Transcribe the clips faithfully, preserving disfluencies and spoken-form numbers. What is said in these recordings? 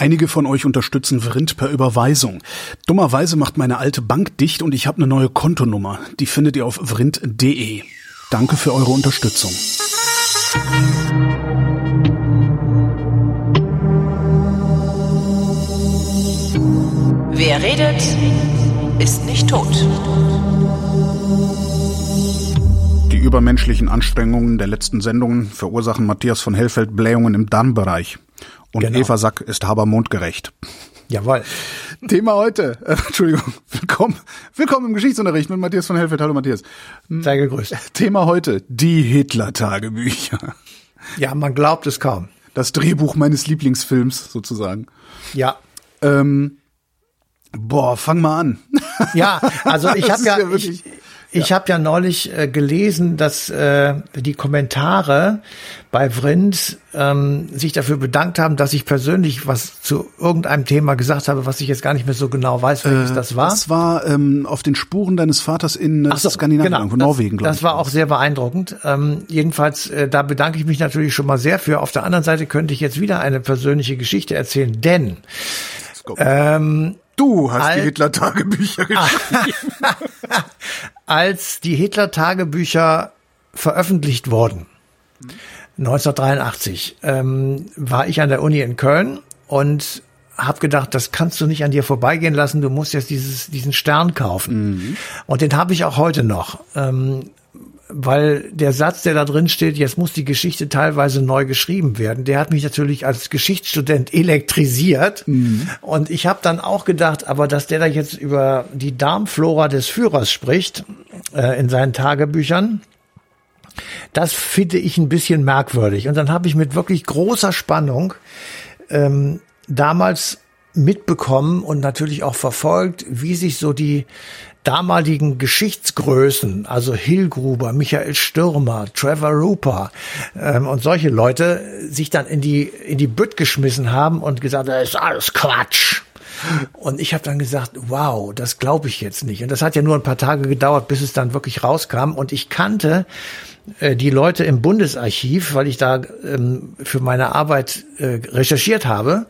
Einige von euch unterstützen Vrind per Überweisung. Dummerweise macht meine alte Bank dicht und ich habe eine neue Kontonummer. Die findet ihr auf vrind punkt de. Danke für eure Unterstützung. Wer redet, ist nicht tot. Die übermenschlichen Anstrengungen der letzten Sendungen verursachen Matthias von Hellfeld Blähungen im Darmbereich. Und genau. Eva Sack ist habermondgerecht. Jawohl. Thema heute, äh, Entschuldigung, willkommen, willkommen im Geschichtsunterricht mit Matthias von Hellfeld. Hallo Matthias. Sei gegrüßt. Thema heute, die Hitler-Tagebücher. Ja, man glaubt es kaum. Das Drehbuch meines Lieblingsfilms sozusagen. Ja. Ähm, boah, fang mal an. Ja, also ich habe ja, ja wirklich, ich, ich ja. habe ja neulich äh, gelesen, dass äh, die Kommentare bei Vrind ähm, sich dafür bedankt haben, dass ich persönlich was zu irgendeinem Thema gesagt habe, was ich jetzt gar nicht mehr so genau weiß, welches äh, das war. Das war ähm, auf den Spuren deines Vaters in äh, so, Skandinavien, genau, irgendwo, Norwegen, glaube ich. Das war auch sehr beeindruckend. Ähm, jedenfalls, äh, da bedanke ich mich natürlich schon mal sehr für. Auf der anderen Seite könnte ich jetzt wieder eine persönliche Geschichte erzählen, denn ähm, du hast die Hitler-Tagebücher geschrieben. Als die Hitler-Tagebücher veröffentlicht wurden, neunzehnhundertdreiundachtzig, ähm, war ich an der Uni in Köln und habe gedacht, das kannst du nicht an dir vorbeigehen lassen, du musst jetzt dieses, diesen Stern kaufen. Mhm. Und den habe ich auch heute noch. Ähm, weil der Satz, der da drin steht, jetzt muss die Geschichte teilweise neu geschrieben werden, der hat mich natürlich als Geschichtsstudent elektrisiert. Mhm. Und ich habe dann auch gedacht, aber dass der da jetzt über die Darmflora des Führers spricht, äh, in seinen Tagebüchern, das finde ich ein bisschen merkwürdig. Und dann habe ich mit wirklich großer Spannung ähm, damals mitbekommen und natürlich auch verfolgt, wie sich so die damaligen Geschichtsgrößen, also Hillgruber, Michael Stürmer, Trevor Rupert ähm, und solche Leute sich dann in die in die Bütt geschmissen haben und gesagt, das ist alles Quatsch. Und ich habe dann gesagt, wow, das glaube ich jetzt nicht. Und das hat ja nur ein paar Tage gedauert, bis es dann wirklich rauskam. Und ich kannte äh, die Leute im Bundesarchiv, weil ich da ähm, für meine Arbeit äh, recherchiert habe,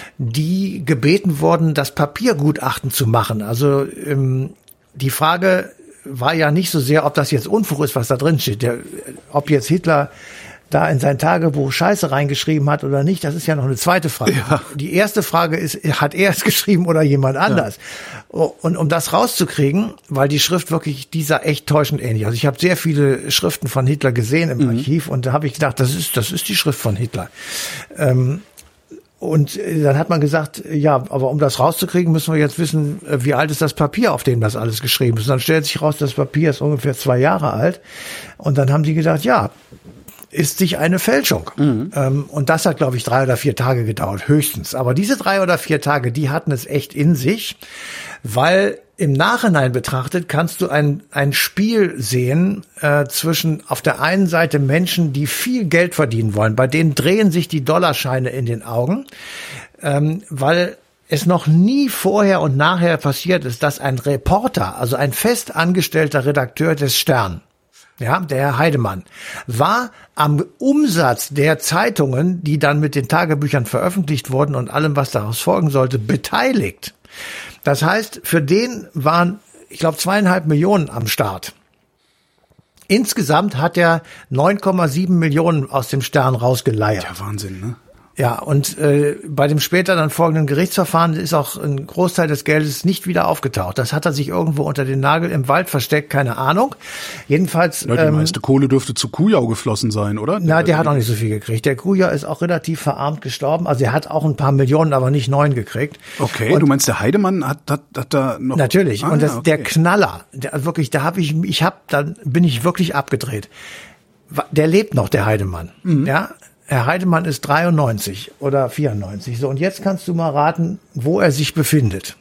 die gebeten wurden, das Papiergutachten zu machen. Also ähm, die Frage war ja nicht so sehr, ob das jetzt Unfug ist, was da drin steht. Der, ob jetzt Hitler da in sein Tagebuch Scheiße reingeschrieben hat oder nicht, das ist ja noch eine zweite Frage. Ja. Die erste Frage ist, hat er es geschrieben oder jemand anders? Ja. Und um das rauszukriegen, weil die Schrift wirklich, die sah echt täuschend ähnlich. Also ich habe sehr viele Schriften von Hitler gesehen im mhm. Archiv und da habe ich gedacht, das ist, das ist die Schrift von Hitler. Ähm, Und dann hat man gesagt, ja, aber um das rauszukriegen, müssen wir jetzt wissen, wie alt ist das Papier, auf dem das alles geschrieben ist. Und dann stellt sich raus, das Papier ist ungefähr zwei Jahre alt. Und dann haben die gedacht, ja, ist sich eine Fälschung. Mhm. Ähm, und das hat, glaube ich, drei oder vier Tage gedauert, höchstens. Aber diese drei oder vier Tage, die hatten es echt in sich, weil im Nachhinein betrachtet kannst du ein ein Spiel sehen äh, zwischen auf der einen Seite Menschen, die viel Geld verdienen wollen, bei denen drehen sich die Dollarscheine in den Augen, ähm, weil es noch nie vorher und nachher passiert ist, dass ein Reporter, also ein fest angestellter Redakteur des Stern, ja, der Herr Heidemann, war am Umsatz der Zeitungen, die dann mit den Tagebüchern veröffentlicht wurden und allem, was daraus folgen sollte, beteiligt. Das heißt, für den waren, ich glaube, zweieinhalb Millionen am Start. Insgesamt hat er neun Komma sieben Millionen aus dem Stern rausgeleiert. Ja, Wahnsinn, ne? Ja, und äh, bei dem später dann folgenden Gerichtsverfahren ist auch ein Großteil des Geldes nicht wieder aufgetaucht. Das hat er sich irgendwo unter den Nagel im Wald versteckt, keine Ahnung. Jedenfalls. Ja, die ähm, meiste Kohle dürfte zu Kujau geflossen sein, oder? Na, der hat auch nicht so viel gekriegt. Der Kujau ist auch relativ verarmt gestorben. Also er hat auch ein paar Millionen, aber nicht neun gekriegt. Okay, und du meinst, der Heidemann hat, hat, hat da noch... Natürlich. Ah, und das, ja, okay. Der Knaller, der, wirklich, da habe ich, ich hab, dann bin ich wirklich abgedreht. Der lebt noch, der Heidemann. Mhm. Ja. Herr Heidemann ist dreiundneunzig oder vierundneunzig. So, und jetzt kannst du mal raten, wo er sich befindet.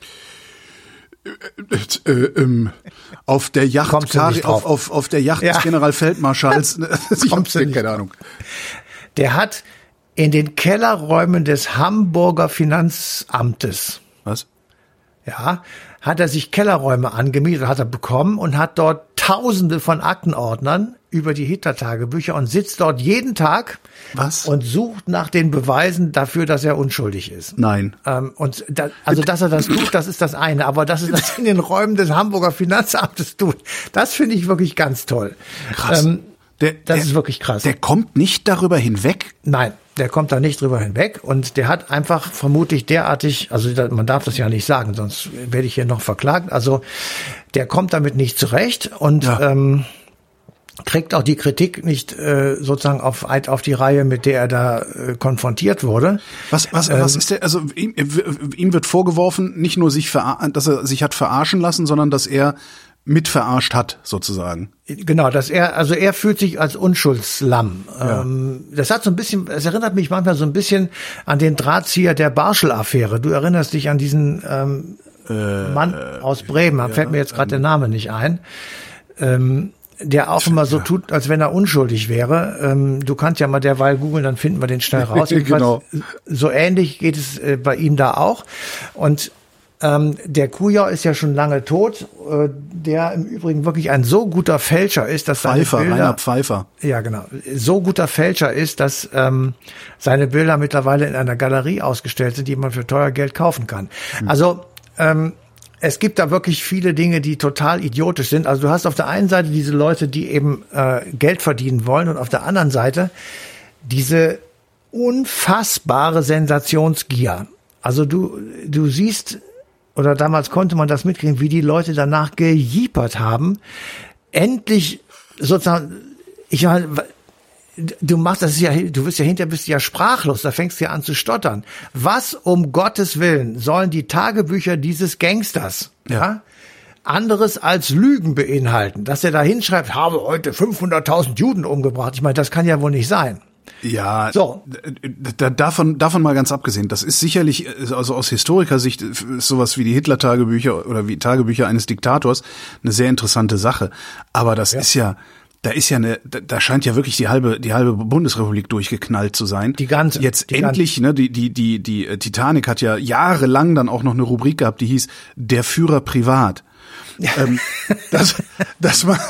Äh, äh, ähm, auf der Yacht, Kari, auf, auf, auf der Yacht ja. des Generalfeldmarschalls. Ich hab keine Ahnung. Der hat in den Kellerräumen des Hamburger Finanzamtes. Was? Ja, hat er sich Kellerräume angemietet, hat er bekommen und hat dort Tausende von Aktenordnern über die Hitler-Tagebücher und sitzt dort jeden Tag Was? und sucht nach den Beweisen dafür, dass er unschuldig ist. Nein. Ähm, und da, also, dass er das tut, das ist das eine. Aber dass er das in den Räumen des Hamburger Finanzamtes tut, das finde ich wirklich ganz toll. Krass. Ähm, der, das der, ist wirklich krass. Der kommt nicht darüber hinweg? Nein, der kommt da nicht drüber hinweg. Und der hat einfach vermutlich derartig, also man darf das ja nicht sagen, sonst werde ich hier noch verklagt. Also der kommt damit nicht zurecht und Ja. ähm, kriegt auch die Kritik nicht äh, sozusagen auf auf die Reihe, mit der er da äh, konfrontiert wurde. Was, was, Ähm, was ist der, also ihm, ihm wird vorgeworfen, nicht nur sich ver, dass er sich hat verarschen lassen, sondern dass er mit verarscht hat, sozusagen. Genau, dass er, also er fühlt sich als Unschuldslamm. Ja. Ähm, das hat so ein bisschen, es erinnert mich manchmal so ein bisschen an den Drahtzieher der Barschel-Affäre. Du erinnerst dich an diesen ähm, äh, Mann aus Bremen, da fällt mir jetzt gerade der Name nicht ein. Ähm, der auch immer so tut, als wenn er unschuldig wäre. Ähm, du kannst ja mal derweil googeln, dann finden wir den schnell raus. Genau. So ähnlich geht es äh, bei ihm da auch. Und ähm, der Kujau ist ja schon lange tot, äh, der im Übrigen wirklich ein so guter Fälscher ist, dass seine Pfeiffer, Bilder, Rainer Pfeiffer. ja genau, so guter Fälscher ist, dass ähm, seine Bilder mittlerweile in einer Galerie ausgestellt sind, die man für teuer Geld kaufen kann. Hm. Also ähm, es gibt da wirklich viele Dinge, die total idiotisch sind. Also du hast auf der einen Seite diese Leute, die eben äh, Geld verdienen wollen, und auf der anderen Seite diese unfassbare Sensationsgier. Also du du siehst, oder damals konnte man das mitkriegen, wie die Leute danach gejiepert haben. Endlich sozusagen, ich meine, du machst das ja, du wirst ja hinterher bist du ja sprachlos, da fängst du ja an zu stottern. Was um Gottes Willen sollen die Tagebücher dieses Gangsters, ja, ja anderes als Lügen beinhalten? Dass er da hinschreibt, habe heute fünfhunderttausend Juden umgebracht. Ich meine, das kann ja wohl nicht sein. Ja, so. da, davon, davon mal ganz abgesehen. Das ist sicherlich, also aus Historikersicht, ist sowas wie die Hitler-Tagebücher oder wie Tagebücher eines Diktators eine sehr interessante Sache. Aber das ja. ist ja, da ist ja eine, da scheint ja wirklich die halbe, die halbe Bundesrepublik durchgeknallt zu sein. Die ganze. Jetzt die endlich, ganze. ne, die, die, die, die Titanic hat ja jahrelang dann auch noch eine Rubrik gehabt, die hieß Der Führer privat. ähm, dass, dass man,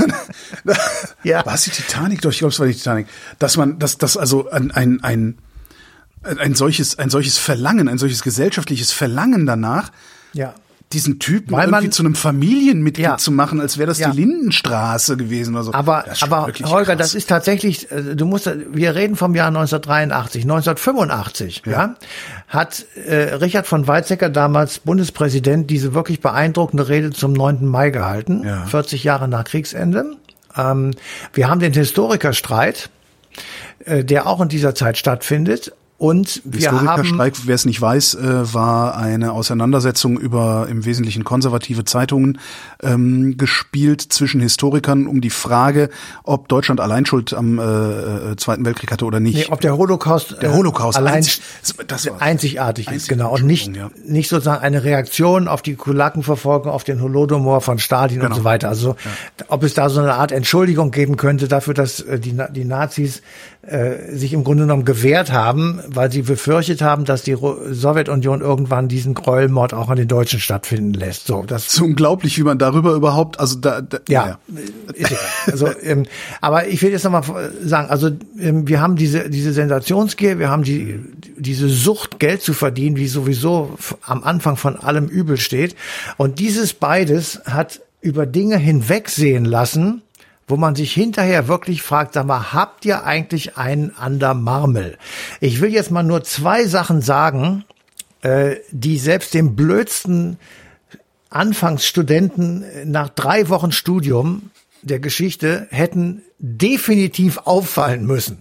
ja. war es die Titanic? Doch, ich glaube, es war die Titanic. Dass man, dass, dass also ein, ein, ein, ein solches, ein solches Verlangen, ein solches gesellschaftliches Verlangen danach, ja. diesen Typen Weil man, irgendwie zu einem Familienmitglied ja. zu machen, als wäre das ja. die Lindenstraße gewesen oder so. Aber, aber Holger, krass. Das ist tatsächlich, du musst, wir reden vom Jahr neunzehnhundertdreiundachtzig. neunzehnhundertfünfundachtzig, ja, ja hat äh, Richard von Weizsäcker, damals Bundespräsident, diese wirklich beeindruckende Rede zum neunten Mai gehalten, ja. vierzig Jahre nach Kriegsende. Ähm, wir haben den Historikerstreit, äh, der auch in dieser Zeit stattfindet. Und wir haben, Historikerstreik, wer es nicht weiß, äh, war eine Auseinandersetzung über im Wesentlichen konservative Zeitungen ähm, gespielt zwischen Historikern um die Frage, ob Deutschland allein Schuld am äh, Zweiten Weltkrieg hatte oder nicht. Nee, ob der Holocaust, der Holocaust äh, allein einzig, das war einzigartig einzig, ist, genau, und nicht ja. nicht sozusagen eine Reaktion auf die Kulakenverfolgung, auf den Holodomor von Stalin genau. und so weiter. Also ja. ob es da so eine Art Entschuldigung geben könnte dafür, dass äh, die die Nazis äh, sich im Grunde genommen gewehrt haben, weil sie befürchtet haben, dass die Sowjetunion irgendwann diesen Gräuelmord auch an den Deutschen stattfinden lässt. So, das ist unglaublich, wie man darüber überhaupt, also da, da ja, ja. Ist egal. Also, ähm, aber ich will jetzt nochmal sagen, also ähm, wir haben diese diese Sensationsgier, wir haben die diese Sucht, Geld zu verdienen, wie sowieso am Anfang von allem Übel steht. Und dieses beides hat über Dinge hinwegsehen lassen, wo man sich hinterher wirklich fragt, sag mal, habt ihr eigentlich einen an der Marmel? Ich will jetzt mal nur zwei Sachen sagen, äh, die selbst dem blödsten Anfangsstudenten nach drei Wochen Studium der Geschichte hätten definitiv auffallen müssen.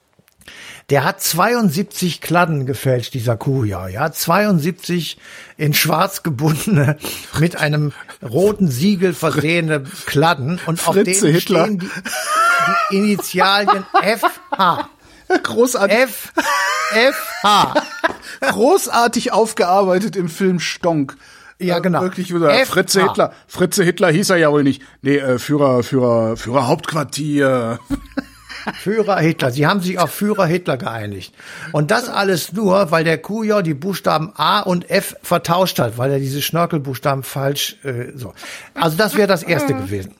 Der hat zweiundsiebzig Kladden gefälscht, dieser Kujau, ja, zweiundsiebzig in schwarz gebundene, mit einem roten Siegel versehene Kladden, und auf Fritze denen Hitler. stehen die, die Initialien F H. Großartig. F, F H. Großartig aufgearbeitet im Film Stonk. Ja, genau. Wirklich wieder, Fritze Hitler. Fritze Hitler hieß er ja wohl nicht. Nee, äh, Führer, Führer, Führer Hauptquartier. Führer Hitler. Sie haben sich auf Führer Hitler geeinigt. Und das alles nur, weil der Kujau die Buchstaben A und F vertauscht hat, weil er diese Schnörkelbuchstaben falsch, äh, so. Also das wäre das Erste gewesen.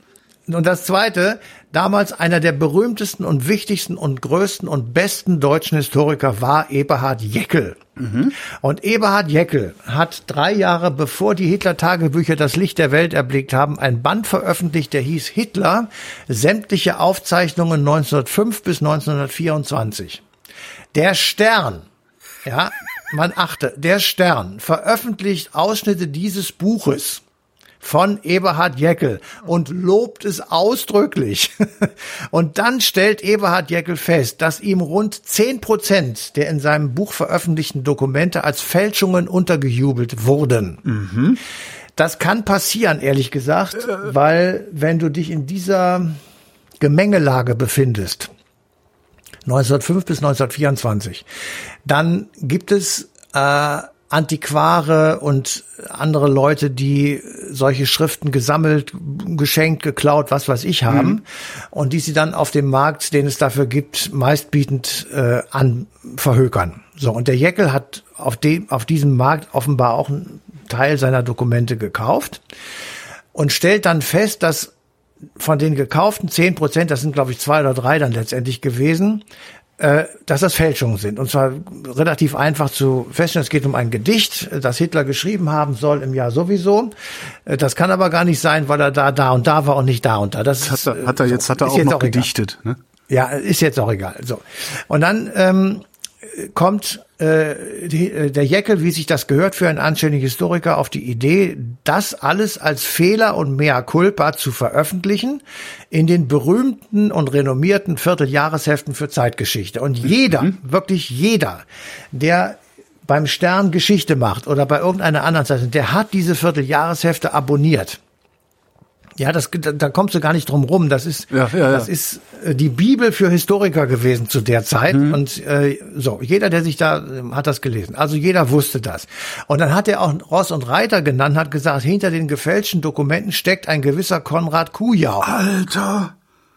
Und das Zweite, damals einer der berühmtesten und wichtigsten und größten und besten deutschen Historiker war Eberhard Jäckel. Mhm. Und Eberhard Jäckel hat drei Jahre bevor die Hitler-Tagebücher das Licht der Welt erblickt haben, ein Band veröffentlicht, der hieß Hitler, sämtliche Aufzeichnungen neunzehnhundertfünf bis neunzehnhundertvierundzwanzig. Der Stern, ja, man achte, der Stern veröffentlicht Ausschnitte dieses Buches von Eberhard Jäckel und lobt es ausdrücklich. Und dann stellt Eberhard Jäckel fest, dass ihm rund zehn Prozent der in seinem Buch veröffentlichten Dokumente als Fälschungen untergejubelt wurden. Mhm. Das kann passieren, ehrlich gesagt, äh. weil wenn du dich in dieser Gemengelage befindest, neunzehnhundertfünf bis neunzehnhundertvierundzwanzig, dann gibt es äh, Antiquare und andere Leute, die solche Schriften gesammelt, geschenkt, geklaut, was weiß ich haben, mhm. und die sie dann auf dem Markt, den es dafür gibt, meistbietend äh, an verhökern. So, und der Jäckel hat auf dem, auf diesem Markt offenbar auch einen Teil seiner Dokumente gekauft und stellt dann fest, dass von den gekauften zehn Prozent, das sind glaube ich zwei oder drei dann letztendlich gewesen, dass das Fälschungen sind. Und zwar relativ einfach zu feststellen, es geht um ein Gedicht, das Hitler geschrieben haben soll im Jahr sowieso. Das kann aber gar nicht sein, weil er da, da und da war und nicht da und da. Das hat er, hat er jetzt, hat er auch noch auch gedichtet, ne? Ja, ist jetzt auch egal. So. Und dann ähm, kommt äh, die, äh, der Jäckel, wie sich das gehört für einen anständigen Historiker, auf die Idee, das alles als Fehler und Mea culpa zu veröffentlichen in den berühmten und renommierten Vierteljahresheften für Zeitgeschichte. Und jeder, mhm. wirklich jeder, der beim Stern Geschichte macht oder bei irgendeiner anderen Zeitung, der hat diese Vierteljahreshefte abonniert. Ja, das, da kommst du gar nicht drum rum. Das ist, ja, ja, ja. das ist die Bibel für Historiker gewesen zu der Zeit. Mhm. Und äh, so, jeder, der sich da, hat das gelesen. Also jeder wusste das. Und dann hat er auch Ross und Reiter genannt, hat gesagt, hinter den gefälschten Dokumenten steckt ein gewisser Konrad Kujau. Alter!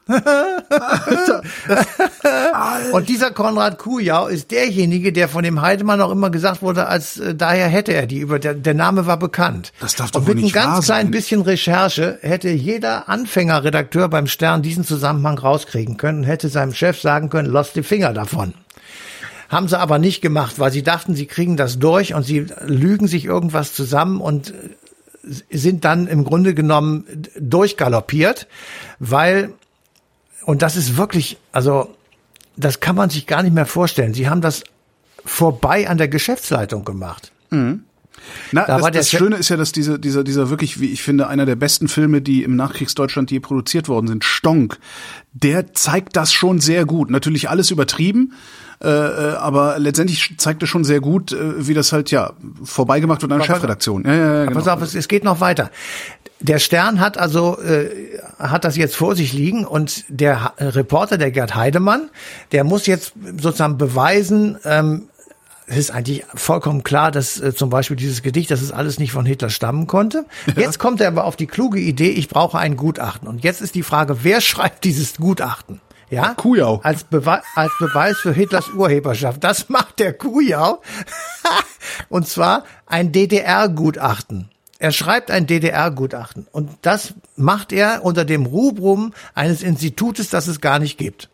Alter, das, Alter. Und dieser Konrad Kujau ist derjenige, der von dem Heidemann auch immer gesagt wurde, als äh, daher hätte er die über der, der Name war bekannt. Das darf doch Und mit wohl nicht einem ganz wahr kleinen sein. bisschen Recherche hätte jeder Anfängerredakteur beim Stern diesen Zusammenhang rauskriegen können und hätte seinem Chef sagen können, lass die Finger davon. Haben sie aber nicht gemacht, weil sie dachten, sie kriegen das durch und sie lügen sich irgendwas zusammen und sind dann im Grunde genommen durchgaloppiert, weil und das ist wirklich, also das kann man sich gar nicht mehr vorstellen. Sie haben das vorbei an der Geschäftsleitung gemacht. Mhm. Na, da das, das Schöne ist ja, dass dieser, dieser, dieser wirklich, wie ich finde, einer der besten Filme, die im Nachkriegsdeutschland je produziert worden sind, Stonk, der zeigt das schon sehr gut. Natürlich alles übertrieben, äh, aber letztendlich zeigt er schon sehr gut, äh, wie das halt ja vorbeigemacht wird an der Chefredaktion. Ja, ja, ja, genau. Pass auf, es, es geht noch weiter. Der Stern hat also äh, hat das jetzt vor sich liegen und der ha- Reporter, der Gerd Heidemann, der muss jetzt sozusagen beweisen, ähm, es ist eigentlich vollkommen klar, dass äh, zum Beispiel dieses Gedicht, dass es alles nicht von Hitler stammen konnte. Jetzt kommt er aber auf die kluge Idee, ich brauche ein Gutachten. Und jetzt ist die Frage, wer schreibt dieses Gutachten? Ja, Kujau. Als, Bewe- als Beweis für Hitlers Urheberschaft. Das macht der Kujau. Und zwar ein D D R-Gutachten. Er schreibt ein D D R-Gutachten. Und das macht er unter dem Rubrum eines Institutes, das es gar nicht gibt.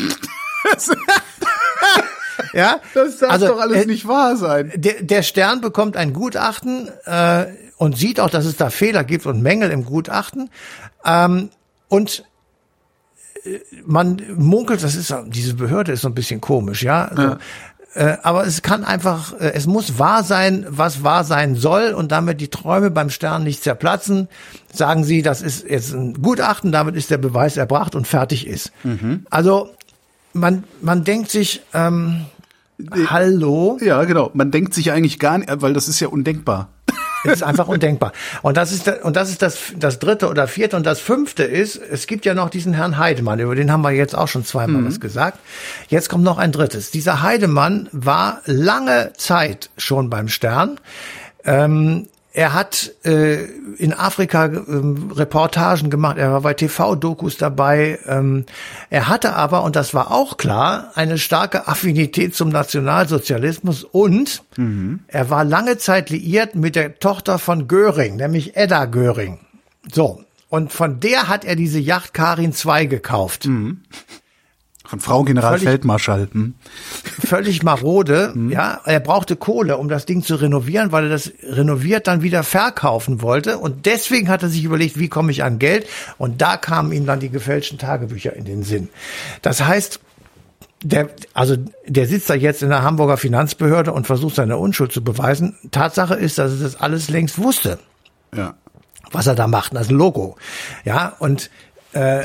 Ja, das darf also, doch alles äh, nicht wahr sein. Der, der Stern bekommt ein Gutachten äh, und sieht auch, dass es da Fehler gibt und Mängel im Gutachten. Ähm, und äh, man munkelt, das ist diese Behörde ist so ein bisschen komisch, ja. Also, ja. Äh, aber es kann einfach, äh, es muss wahr sein, was wahr sein soll und damit die Träume beim Stern nicht zerplatzen. Sagen Sie, das ist jetzt ein Gutachten, damit ist der Beweis erbracht und fertig ist. Mhm. Also man man denkt sich, ähm, hallo? Ja, genau. Man denkt sich eigentlich gar nicht, weil das ist ja undenkbar. Das ist einfach undenkbar. Und das ist, und das ist das, das dritte oder vierte und das fünfte ist, es gibt ja noch diesen Herrn Heidemann, über den haben wir jetzt auch schon zweimal mhm. was gesagt. Jetzt kommt noch ein drittes. Dieser Heidemann war lange Zeit schon beim Stern. Ähm, er hat äh, in Afrika ähm, Reportagen gemacht, er war bei T V-Dokus dabei. Ähm, er hatte aber, und das war auch klar, eine starke Affinität zum Nationalsozialismus und mhm. er war lange Zeit liiert mit der Tochter von Göring, nämlich Edda Göring. So, Und von der hat er diese Yacht Karin zwei gekauft. Mhm. Von Frau Generalfeldmarschall. Hm. Völlig marode, mhm. ja. Er brauchte Kohle, um das Ding zu renovieren, weil er das renoviert dann wieder verkaufen wollte. Und deswegen hat er sich überlegt, wie komme ich an Geld? Und da kamen ihm dann die gefälschten Tagebücher in den Sinn. Das heißt, der, also, der sitzt da jetzt in der Hamburger Finanzbehörde und versucht seine Unschuld zu beweisen. Tatsache ist, dass er das alles längst wusste. Ja. Was er da macht, das Logo. Ja, und, äh,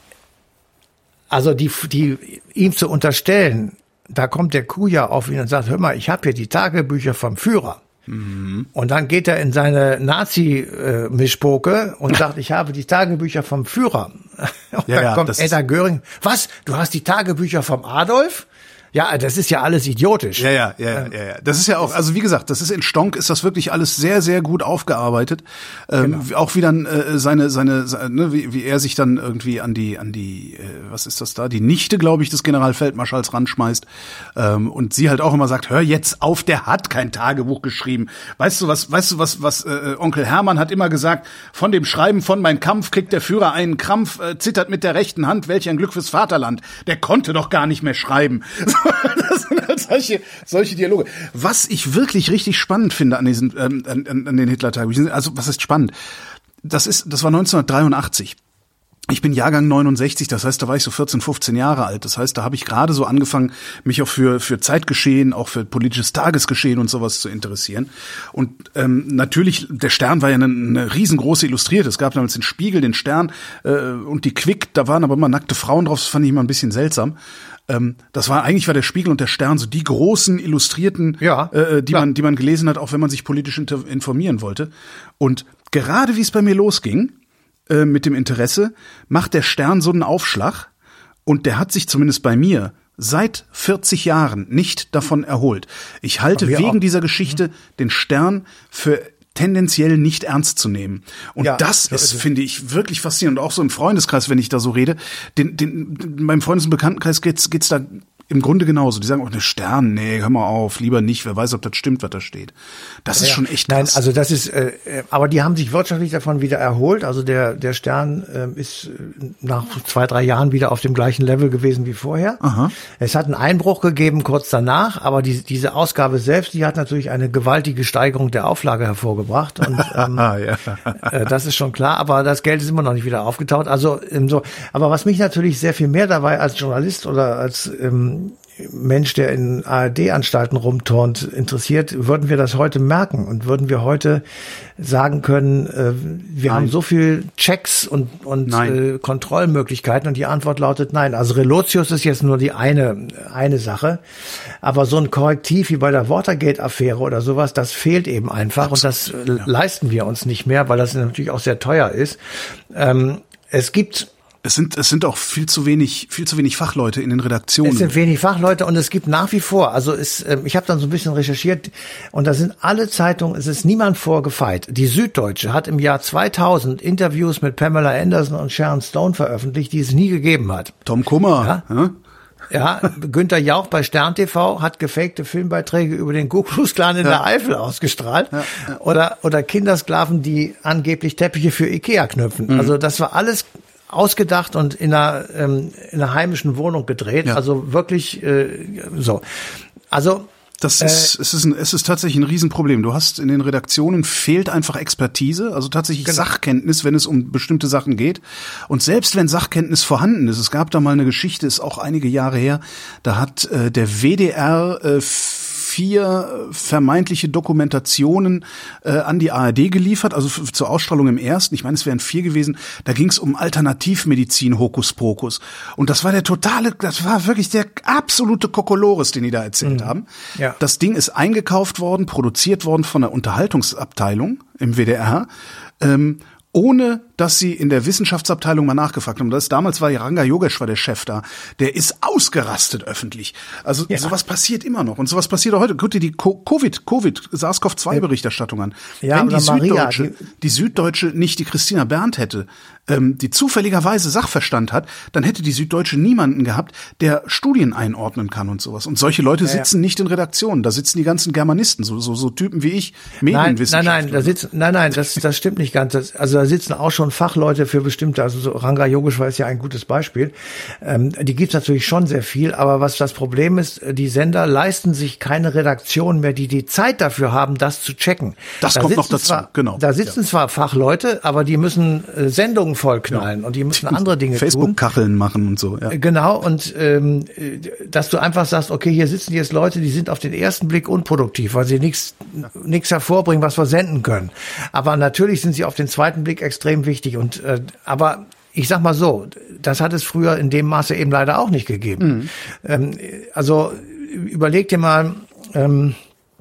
Also die, die ihm zu unterstellen, da kommt der Kuja auf ihn und sagt, hör mal, ich habe hier die Tagebücher vom Führer. Mhm. Und dann geht er in seine Nazi-Mischpoke und sagt, ich habe die Tagebücher vom Führer. Und ja, dann ja, kommt Edda Göring, was, du hast die Tagebücher vom Adolf? Ja, das ist ja alles idiotisch. Ja, ja, ja, ja, ja. Das ist ja auch, also wie gesagt, das ist in Stonk, ist das wirklich alles sehr, sehr gut aufgearbeitet. Ähm, genau. Auch wie dann äh, seine, seine, seine ne, wie, wie er sich dann irgendwie an die, an die, äh, was ist das da, die Nichte, glaube ich, des Generalfeldmarschalls ranschmeißt. Ähm, und sie halt auch immer sagt, hör jetzt auf, der hat kein Tagebuch geschrieben. Weißt du was, weißt du was, was äh, Onkel Hermann hat immer gesagt, von dem Schreiben von Mein Kampf kriegt der Führer einen Krampf, äh, zittert mit der rechten Hand, welch ein Glück fürs Vaterland. Der konnte doch gar nicht mehr schreiben. Das sind halt solche, solche Dialoge. Was ich wirklich richtig spannend finde an diesen, ähm, an, an den Hitler-Tagebüchern, also was ist spannend? Das ist, das war neunzehnhundertdreiundachtzig. Ich bin Jahrgang neunundsechzig, das heißt, da war ich so vierzehn, fünfzehn Jahre alt. Das heißt, da habe ich gerade so angefangen, mich auch für für Zeitgeschehen, auch für politisches Tagesgeschehen und sowas zu interessieren. Und ähm, natürlich, der Stern war ja eine, eine riesengroße Illustrierte. Es gab damals den Spiegel, den Stern äh, und die Quick, da waren aber immer nackte Frauen drauf, das fand ich immer ein bisschen seltsam. Ähm, das war eigentlich war der Spiegel und der Stern so die großen Illustrierten, ja, äh, die klar. man die man gelesen hat, auch wenn man sich politisch inter- informieren wollte. Und gerade wie es bei mir losging äh, mit dem Interesse, macht der Stern so einen Aufschlag und der hat sich zumindest bei mir seit vierzig Jahren nicht davon erholt. Ich halte wegen auch. dieser Geschichte mhm. den Stern für tendenziell nicht ernst zu nehmen. Und ja, das ist, ist, finde ich, wirklich faszinierend. Und auch so im Freundeskreis, wenn ich da so rede, den, den, den, beim Freundes- und Bekanntenkreis geht's, geht's da im Grunde genauso. Die sagen auch, ne Stern, nee, hör mal auf, lieber nicht. Wer weiß, ob das stimmt, was da steht. Das ja, ist schon echt krass. Nein, also das ist, äh, aber die haben sich wirtschaftlich davon wieder erholt. Also der der Stern äh, ist nach zwei, drei Jahren wieder auf dem gleichen Level gewesen wie vorher. Aha. Es hat einen Einbruch gegeben kurz danach, aber die, diese Ausgabe selbst, die hat natürlich eine gewaltige Steigerung der Auflage hervorgebracht. Und ähm, ja. äh, das ist schon klar. Aber das Geld ist immer noch nicht wieder aufgetaucht. Also ähm, so. Aber was mich natürlich sehr viel mehr dabei als Journalist oder als ähm, Mensch, der in A R D-Anstalten rumturnt, interessiert, würden wir das heute merken und würden wir heute sagen können, äh, wir nein. haben so viel Checks und, und äh, Kontrollmöglichkeiten und die Antwort lautet nein. Also Relotius ist jetzt nur die eine, eine Sache, aber so ein Korrektiv wie bei der Watergate-Affäre oder sowas, das fehlt eben einfach. Absolut, und das ja. leisten wir uns nicht mehr, weil das natürlich auch sehr teuer ist. Ähm, es gibt Es sind, es sind auch viel zu wenig, viel zu wenig Fachleute in den Redaktionen. Es sind wenig Fachleute und es gibt nach wie vor, also es, ich habe dann so ein bisschen recherchiert und da sind alle Zeitungen, es ist niemand vorgefeit. Die Süddeutsche hat im Jahr zweitausend Interviews mit Pamela Anderson und Sharon Stone veröffentlicht, die es nie gegeben hat. Tom Kummer. Ja, ja Günther Jauch bei Stern T V hat gefakte Filmbeiträge über den Ku Klux Klan in ja. der Eifel ausgestrahlt. Ja, ja. Oder, oder Kindersklaven, die angeblich Teppiche für Ikea knüpfen. Mhm. Also das war alles ausgedacht und in einer, ähm, in einer heimischen Wohnung gedreht. Ja. Also wirklich äh, so. Also das ist, äh, es ist ein, es ist tatsächlich ein Riesenproblem. Du hast in den Redaktionen fehlt einfach Expertise, also tatsächlich genau. Sachkenntnis, wenn es um bestimmte Sachen geht. Und selbst wenn Sachkenntnis vorhanden ist, es gab da mal eine Geschichte, ist auch einige Jahre her, da hat äh, der W D R äh, vier vermeintliche Dokumentationen äh, an die A R D geliefert, also f- zur Ausstrahlung im ersten. Ich meine, es wären vier gewesen. Da ging es um Alternativmedizin, Hokuspokus. Und das war der totale, das war wirklich der absolute Kokolores, den die da erzählt mhm. haben. Ja. Das Ding ist eingekauft worden, produziert worden von der Unterhaltungsabteilung im W D R. Ähm, ohne dass sie in der Wissenschaftsabteilung mal nachgefragt haben. Das damals war Ranga Yogeshwar der Chef da. Der ist ausgerastet öffentlich. Also ja. sowas passiert immer noch. Und sowas passiert auch heute. Guck dir die Covid, Covid, SARS-C o V zwei Berichterstattung an. Ja, Wenn die Maria, Süddeutsche, die, die Süddeutsche nicht die Christina Berndt hätte, ähm, die zufälligerweise Sachverstand hat, dann hätte die Süddeutsche niemanden gehabt, der Studien einordnen kann und sowas. Und solche Leute ja, sitzen ja. nicht in Redaktionen. Da sitzen die ganzen Germanisten, so, so, so Typen wie ich, Medienwissenschaftler. Nein, nein, nein, da sitzen, nein, nein, das, das stimmt nicht ganz. Das, also da sitzen auch schon schon Fachleute für bestimmte, also so Ranga Yogeshwar ist ja ein gutes Beispiel. Ähm, die gibt's natürlich schon sehr viel, aber was das Problem ist, die Sender leisten sich keine Redaktion mehr, die die Zeit dafür haben, das zu checken. Das da kommt noch dazu, zwar, genau. Da sitzen ja. zwar Fachleute, aber die müssen äh, Sendungen vollknallen ja. und die müssen andere Dinge Facebook-Kacheln tun. machen und so. Ja. Genau, und ähm, dass du einfach sagst, okay, hier sitzen jetzt Leute, die sind auf den ersten Blick unproduktiv, weil sie nichts nichts hervorbringen, was wir senden können. Aber natürlich sind sie auf den zweiten Blick extrem wichtig. Und äh, aber ich sag mal so, das hat es früher in dem Maße eben leider auch nicht gegeben. Mhm. Ähm, also überleg dir mal, ähm,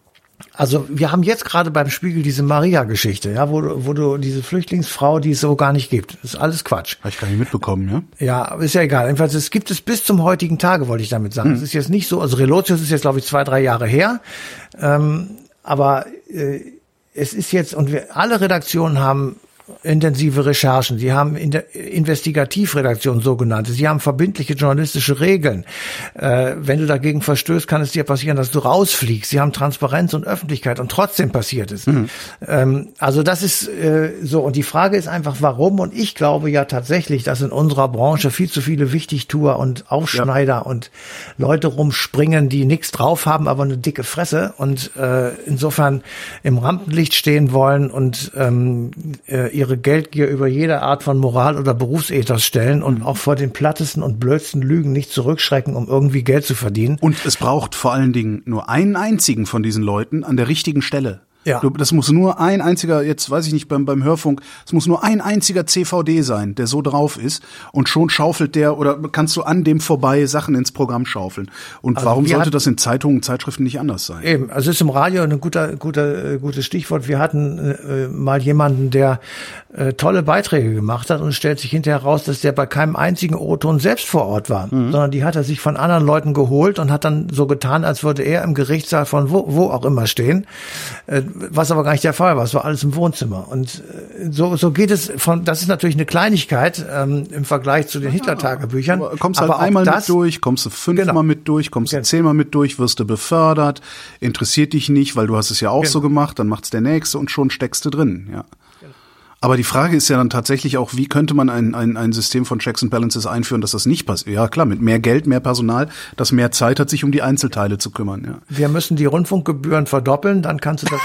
also wir haben jetzt gerade beim Spiegel diese Maria-Geschichte, ja, wo du, wo du diese Flüchtlingsfrau, die es so gar nicht gibt. Das ist alles Quatsch. Habe ich gar nicht mitbekommen, ja? Ja, ist ja egal. Jedenfalls, es gibt es bis zum heutigen Tage, wollte ich damit sagen. Es mhm. ist jetzt nicht so, also Relotius ist jetzt, glaube ich, zwei, drei Jahre her. Ähm, aber äh, es ist jetzt, und wir alle Redaktionen haben intensive Recherchen, sie haben in der Investigativredaktion sogenannte, sie haben verbindliche journalistische Regeln. Äh, wenn du dagegen verstößt, kann es dir passieren, dass du rausfliegst. Sie haben Transparenz und Öffentlichkeit und trotzdem passiert es. Mhm. Ähm, also das ist äh, so, und die Frage ist einfach, warum? Und ich glaube ja tatsächlich, dass in unserer Branche viel zu viele Wichtigtuer und Aufschneider ja. und Leute rumspringen, die nichts drauf haben, aber eine dicke Fresse und äh, insofern im Rampenlicht stehen wollen und ähm, äh, ihre Geldgier über jede Art von Moral oder Berufsethos stellen und auch vor den plattesten und blödsten Lügen nicht zurückschrecken, um irgendwie Geld zu verdienen. Und es braucht vor allen Dingen nur einen einzigen von diesen Leuten an der richtigen Stelle. Ja. Du, das muss nur ein einziger, jetzt weiß ich nicht, beim, beim Hörfunk, es muss nur ein einziger C V D sein, der so drauf ist und schon schaufelt der, oder kannst du an dem vorbei Sachen ins Programm schaufeln. Und also warum sollte das in Zeitungen und Zeitschriften nicht anders sein? Eben, also es ist im Radio ein guter, guter, gutes Stichwort. Wir hatten äh, mal jemanden, der äh, tolle Beiträge gemacht hat und es stellt sich hinterher raus, dass der bei keinem einzigen O-Ton selbst vor Ort war, mhm. sondern die hat er sich von anderen Leuten geholt und hat dann so getan, als würde er im Gerichtssaal von wo, wo auch immer stehen. Äh, was aber gar nicht der Fall war. Es war alles im Wohnzimmer. Und so, so geht es von, das ist natürlich eine Kleinigkeit ähm, im Vergleich zu den ja, Hitler-Tagebüchern. Aber kommst halt einmal das, mit durch, kommst du fünfmal genau. mit durch, kommst du genau. zehnmal mit durch, wirst du befördert, interessiert dich nicht, weil du hast es ja auch genau. so gemacht, dann macht's der Nächste und schon steckst du drin, ja. Genau. Aber die Frage ist ja dann tatsächlich auch, wie könnte man ein, ein, ein System von Checks and Balances einführen, dass das nicht passiert? Ja klar, mit mehr Geld, mehr Personal, das mehr Zeit hat, sich um die Einzelteile zu kümmern. Ja. Wir müssen die Rundfunkgebühren verdoppeln, dann kannst du das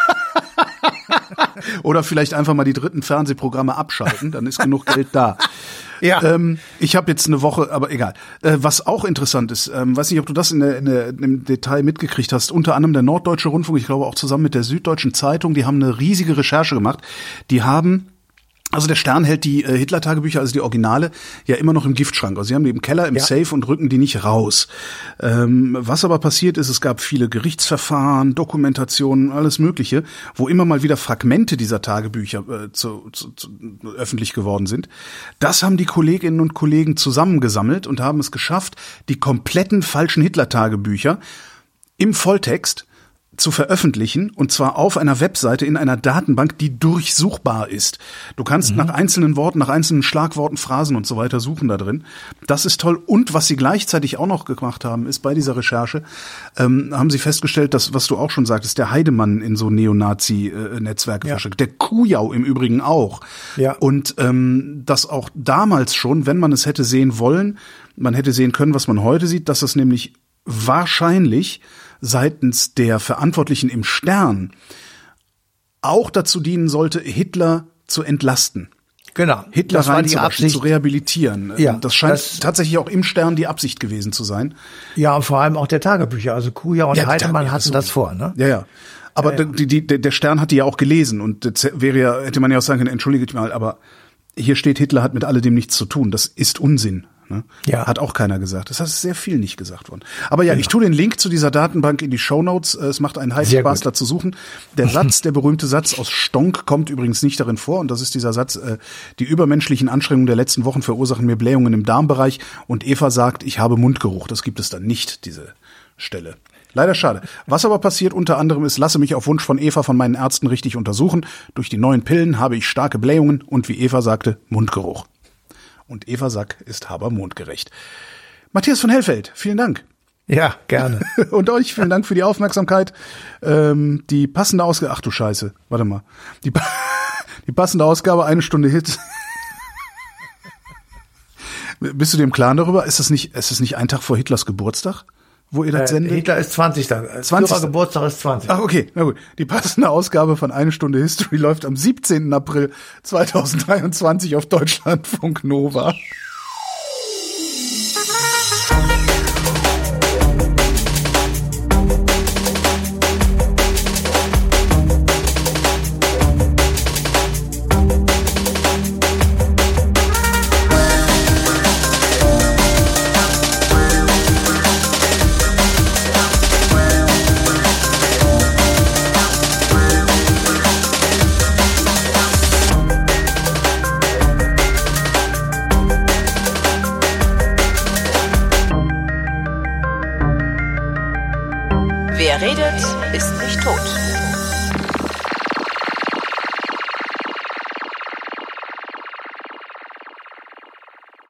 Oder vielleicht einfach mal die dritten Fernsehprogramme abschalten, dann ist genug Geld da. Ja. Ähm, ich habe jetzt eine Woche, aber egal. Äh, was auch interessant ist, ähm, weiß nicht, ob du das in der, in der, im Detail mitgekriegt hast, unter anderem der Norddeutsche Rundfunk, ich glaube auch zusammen mit der Süddeutschen Zeitung, die haben eine riesige Recherche gemacht. Die haben Also der Stern hält die äh, Hitler-Tagebücher, also die Originale, ja immer noch im Giftschrank. Also sie haben die im Keller, im ja. Safe und rücken die nicht raus. Ähm, was aber passiert ist, es gab viele Gerichtsverfahren, Dokumentationen, alles Mögliche, wo immer mal wieder Fragmente dieser Tagebücher äh, zu, zu, zu, öffentlich geworden sind. Das haben die Kolleginnen und Kollegen zusammengesammelt und haben es geschafft, die kompletten falschen Hitler-Tagebücher im Volltext zu veröffentlichen, und zwar auf einer Webseite in einer Datenbank, die durchsuchbar ist. Du kannst mhm. nach einzelnen Worten, nach einzelnen Schlagworten, Phrasen und so weiter suchen da drin. Das ist toll. Und was sie gleichzeitig auch noch gemacht haben, ist bei dieser Recherche, ähm, haben sie festgestellt, dass, was du auch schon sagtest, der Heidemann in so Neonazi-Netzwerke ja. versteckt. Der Kujau im Übrigen auch. Ja. Und ähm, dass auch damals schon, wenn man es hätte sehen wollen, man hätte sehen können, was man heute sieht, dass es nämlich wahrscheinlich seitens der Verantwortlichen im Stern auch dazu dienen sollte, Hitler zu entlasten. Genau. Hitler reinzuwaschen, zu rehabilitieren. Ja, das scheint das, tatsächlich auch im Stern die Absicht gewesen zu sein. Ja, und vor allem auch der Tagebücher. Also Kujau und ja, Heidemann hatten das vor, ne? Ja, ja. Aber ja, ja. Die, die, der Stern hat die ja auch gelesen, und das wäre ja, hätte man ja auch sagen können, entschuldigt mal, aber hier steht, Hitler hat mit alledem nichts zu tun. Das ist Unsinn. Ne? Ja. Hat auch keiner gesagt. Das heißt, sehr viel nicht gesagt worden. Aber ja, genau. Ich tue den Link zu dieser Datenbank in die Shownotes. Es macht einen heißen Spaß, da zu suchen. Der Satz, der berühmte Satz aus Stonk kommt übrigens nicht darin vor. Und das ist dieser Satz, äh, die übermenschlichen Anstrengungen der letzten Wochen verursachen mir Blähungen im Darmbereich. Und Eva sagt, ich habe Mundgeruch. Das gibt es dann nicht, diese Stelle. Leider schade. Was aber passiert unter anderem ist, lasse mich auf Wunsch von Eva von meinen Ärzten richtig untersuchen. Durch die neuen Pillen habe ich starke Blähungen und, wie Eva sagte, Mundgeruch. Und Eva Sack ist habermondgerecht. Matthias von Hellfeld, vielen Dank. Ja, gerne. Und euch vielen Dank für die Aufmerksamkeit. Ähm, die passende Ausgabe, ach du Scheiße, warte mal. Die, Die passende Ausgabe, eine Stunde Hit. Bist du dir im Klaren darüber? Ist das nicht, ist das nicht ein Tag vor Hitlers Geburtstag, wo ihr das äh, sendet? Hitler ist zwanzigster zwanzigster Geburtstag ist zwanzig. Ach, okay, na gut. Die passende Ausgabe von Eine Stunde History läuft am siebzehnten April zweitausenddreiundzwanzig auf Deutschlandfunk Nova. Wer redet, ist nicht tot.